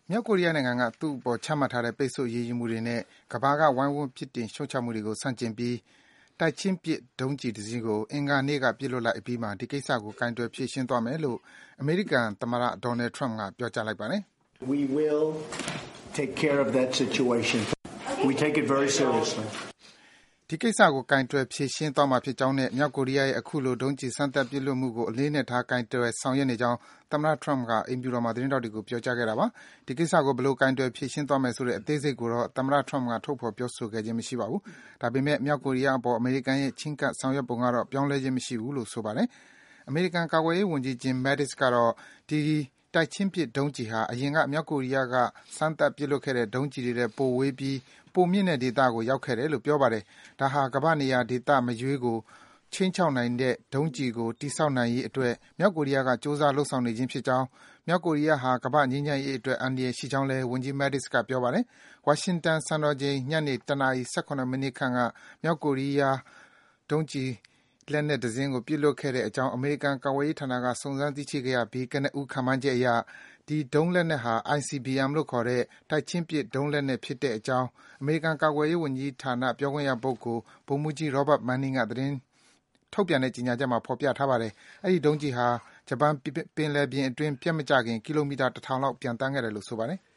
မြောက်ကိုရီးယားနိုင်ငံက သူ့အပေါ်ချမှတ်ထားတဲ့ ပိတ်ဆို့အရေးယူမှုတွေနဲ့ ကမ္ဘာက ဝိုင်းဝန်းပြစ်တင်ရှုတ်ချမှုတွေကို ဆန့်ကျင်ပြီး တိုက်ချင်းပစ် ဒုံးကျည်တစင်းကို အင်္ဂါနေ့က ပစ်လွှတ်လိုက်အပြီးမှာ ဒီကိစ္စကို ကိုင်တွယ်ဖြေရှင်းသွားမယ်လို့ အမေရိကန်သမ္မတ Donald Trump က ပြောကြားလိုက်ပါတယ်။ We will take care of that situation. We take it very seriously. ဒီကိစ္စကို ကိုင်တွယ်ဖြေရှင်းသွားမှာဖြစ်ကြောင်းနဲ့ မြောက်ကိုရီးယားရဲ့ အခုလို ဒုံးကျည်စမ်းသပ်ပစ်လွှတ်မှုကို အလေးအနက်ထား ကိုင်တွယ်ဆောင်ရွက်နေကြောင်း သမ္မတ Trump က အိမ်ဖြူတော်မှာ သတင်းထောက်တွေကို ပြောကြားခဲ့တာပါ။ ဒီကိစ္စကို ဘယ်လို ကိုင်တွယ်ဖြေရှင်းသွားမယ်ဆိုတဲ့ အသေးစိတ်ကိုတော့ သမ္မတ Trump က ထုတ်ဖော်ပြောဆိုခဲ့ခြင်း မရှိပါဘူး။ ဒါပေမယ့် မြောက်ကိုရီးယားအပေါ် အမေရိကန်ရဲ့ ချဉ်းကပ် ဆောင်ရွက်ပုံကတော့ ပြောင်းလဲခြင်း မရှိဘူးလို့ ဆိုပါတယ်။ အမေရိကန်ကာကွယ်ရေးဝန်ကြီး Jim Mattis ကတော့ ဒီ တိုက်ချင်းပစ် ဒုံးကျည်ဟာ အရင်က မြောက်ကိုရီးယားက စမ်းသပ်ပစ်လွှတ်ခဲ့တဲ့ ဒုံးကျည်တွေထက် ပိုဝေးပြီး ပိုမြင့်တဲ့ဒေသကို ရောက်ခဲ့တယ်လို့ ပြောပါတယ်။ ဒါဟာ ကမ္ဘာ့နေရာဒေသမရွေးကို ခြိမ်းခြောက်နိုင်တဲ့ ဒုံးကျည်ကို တည်ဆောက်နိုင်ရေးအတွက် မြောက်ကိုရီးယားက ကြိုးစား လုပ်ဆောင်နေခြင်းဖြစ်ကြောင်း၊ မြောက်ကိုရီးယားဟာ ကမ္ဘာ့ငြိမ်းချမ်းရေးအတွက် အန္တရာယ်ရှိကြောင်းလည်း ဝန်ကြီး Mattis က ပြောပါတယ်။ ဝါရှင်တန်စံတော်ချိန် ညနေ ၁ နာရီ ၁၇ မိနစ်ခန့်က မြောက်ကိုရီးယား ဒုံးကျည်လက်နက်တစင်းကို ပစ်လွှတ်ခဲ့တဲ့အကြောင်း အမေရိကန်ကာကွယ်ရေးဌာနက စုံစမ်းသိရှိခဲ့ရပြီး ကနဦး ခန့်မှန်းချက်အရ ဒီ ဒုံးလက်နက်ဟာ ICBM လို့ခေါ်တဲ့ တိုက်ချင်းပစ် ဒုံးလက်နက်ဖြစ်တဲ့အကြောင်း အမေရိကန်ကာကွယ်ရေးဝန်ကြီးဌာန ပြောခွင့်ရပုဂ္ဂိုလ် ဗိုလ်မှူးကြီး Robert Manning က ထုတ်ပြန်တဲ့ ကြေညာချက်မှာ ဖော်ပြထားပါတယ်။ အဲဒီ ဒုံးကျည်ဟာ ဂျပန်ပင်လယ်ပြင်အတွင်း ပျက်မကျခင် ကီလိုမီတာ ၁,၀၀၀ လောက် ပျံသန်းခဲ့တယ်လို့ ဆိုပါတယ်။